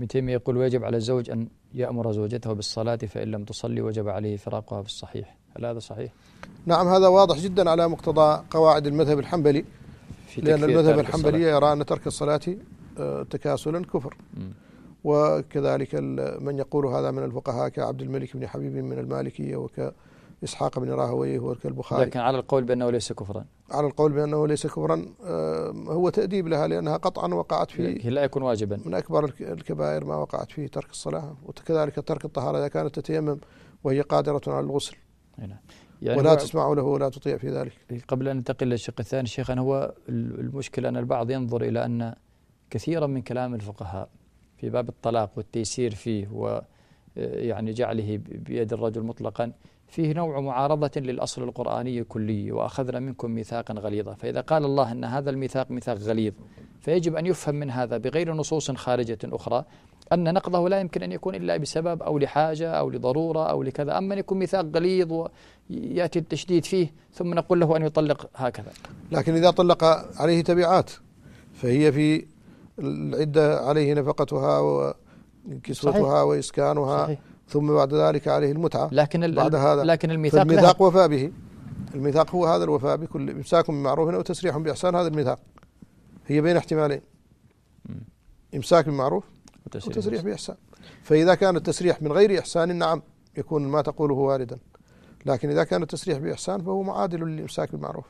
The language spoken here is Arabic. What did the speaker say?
ابن تيمية يقول ويجب على الزوج أن يأمر زوجته بالصلاة فإن لم تصلي وجب عليه فراقها في الصحيح. هل هذا صحيح؟ نعم، هذا واضح جدا على مقتضى قواعد المذهب الحنبلي، لأن المذهب الحنبلي يرى أن ترك الصلاة تكاسلا كفر. وكذلك من يقول هذا من الفقهاء كعبد الملك بن حبيب من المالكية وكإسحاق بن راهويه وكالبخاري. لكن على القول بأنه ليس كفرا، على القول بأنه ليس كفرا هو تأديب لها، لأنها قطعا وقعت في لا يكون واجبا، من أكبر الكبائر ما وقعت فيه ترك الصلاة. وكذلك ترك الطهارة إذا كانت تتيمم وهي قادرة على الغسل يعني ولا تسمع له ولا تطيع في ذلك. قبل أن ننتقل للشق الثاني شيخنا، هو المشكلة أن البعض ينظر إلى أن كثيرا من كلام الفقهاء في باب الطلاق والتيسير فيه ويعني جعله بيد الرجل مطلقا فيه نوع معارضة للأصل القرآني كلي، وأخذنا منكم ميثاقا غليظا. فإذا قال الله أن هذا الميثاق ميثاق غليظ فيجب أن يفهم من هذا بغير نصوص خارجة أخرى أن نقضه لا يمكن أن يكون إلا بسبب أو لحاجة أو لضرورة أو لكذا. أما أن يكون ميثاق غليظ ويأتي التشديد فيه ثم نقول له أن يطلق هكذا. لكن إذا طلق عليه تبعات فهي في العدة عليه نفقتها وكسوتها وإسكانها. صحيح. ثم بعد ذلك عليه المتعة. لكن الميثاق وفاء به. الميثاق هو هذا الوفاء بكل إمساك بمعروف أو تسريح بإحسان. هذا الميثاق هي بين احتمالين، إمساك بالمعروف وتسريح بإحسان. فإذا كان التسريح من غير إحسان نعم يكون ما تقوله واردا، لكن إذا كان التسريح بإحسان فهو معادل للإمساك بالمعروف.